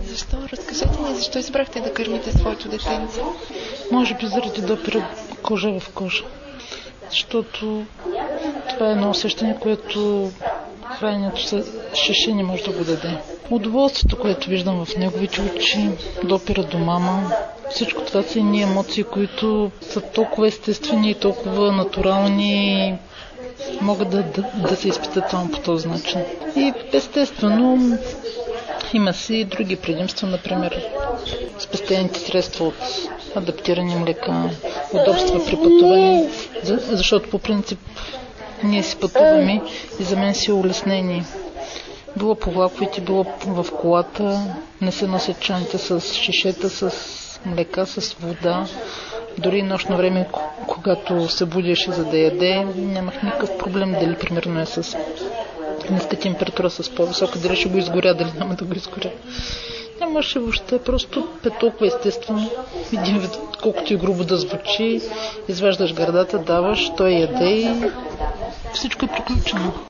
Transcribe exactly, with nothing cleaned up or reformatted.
Защо? Разкажете ни, защо избрахте да кърмите своето детенце? Може би заради допира кожа в кожа. Защото това е едно усещане, което храненето с шише не може да го даде. Удоволствието, което виждам в неговите очи, допира до мама, всичко това са едни емоции, които са толкова естествени и толкова натурални, могат да, да, да се изпитат само по този начин. И естествено има си и други предимства, например спестените средства от адаптирани млека, удобства при пътуване, защото по принцип ние си пътуваме и за мен си е улеснение. Било по влаковете, било в колата, не се носят чаните с шишета, с млека, с вода. Дори нощно време, когато се будеше за да яде, нямах никакъв проблем дали примерно е с ниска температура, с по-висока, дали ще го изгоря, дали няма да го изгоря. Нямаше въобще, просто е толкова естествено. Един вид, колкото и грубо да звучи, изваждаш гърдата, даваш, той яде и всичко е приключено.